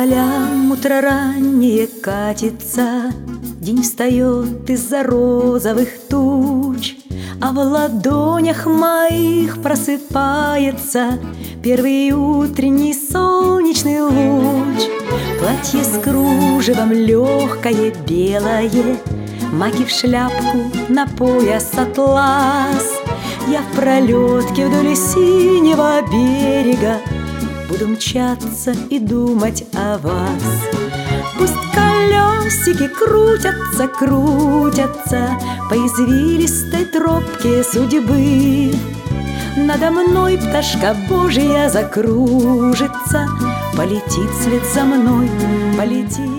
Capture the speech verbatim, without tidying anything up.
полям утро раннее катится, день встает из-за розовых туч, а в ладонях моих просыпается первый утренний солнечный луч. Платье с кружевом легкое белое, маки в шляпку, на пояс атлас. Я в пролетке вдоль синего берега буду мчаться и думать о вас. Пусть колесики крутятся, крутятся по извилистой тропке судьбы. Надо мной пташка Божья закружится, полетит вслед за мной, полетит.